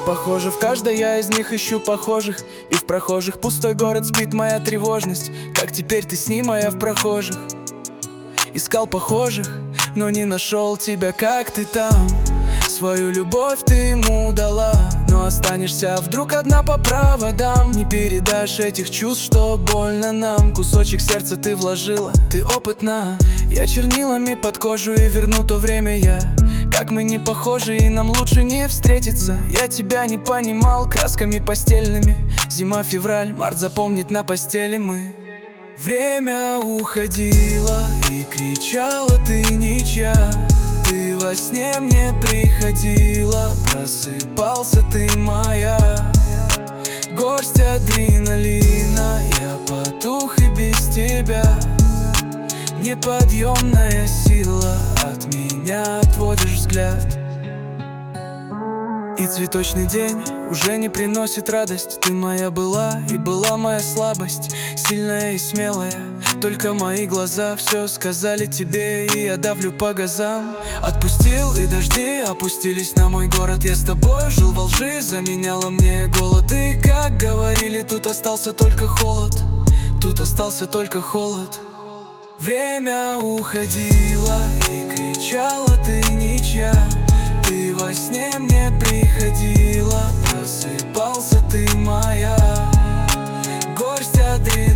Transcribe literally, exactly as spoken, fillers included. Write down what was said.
похожи, в каждой я из них ищу похожих. И в прохожих пустой город спит моя тревожность. Как теперь ты с ним, а я в прохожих. Искал похожих, но не нашел тебя, как ты там. Свою любовь ты ему дала, но останешься вдруг одна по проводам. Не передашь этих чувств, что больно нам. Кусочек сердца ты вложила, ты опытна. Я чернилами под кожу и верну то время я. Как мы не похожи и нам лучше не встретиться. Я тебя не понимал красками постельными. Зима, февраль, март запомнит на постели мы. Время уходило и кричала ты ничья. Ты во сне мне приходила, просыпался ты моя. Горсть адреналина, я потух и без тебя. Неподъемная сила, от меня отводишь взгляд. И цветочный день уже не приносит радость. Ты моя была и была моя слабость, сильная и смелая. Только мои глаза все сказали тебе, и я давлю по газам. Отпустил, и дожди опустились на мой город. Я с тобой жил во лжи, заменяла мне голод. И как говорили, тут остался только холод. Тут остался только холод. Время уходило и кричала ты ничья. Ты во сне мне приходила, просыпался ты моя. Горсть адреналина.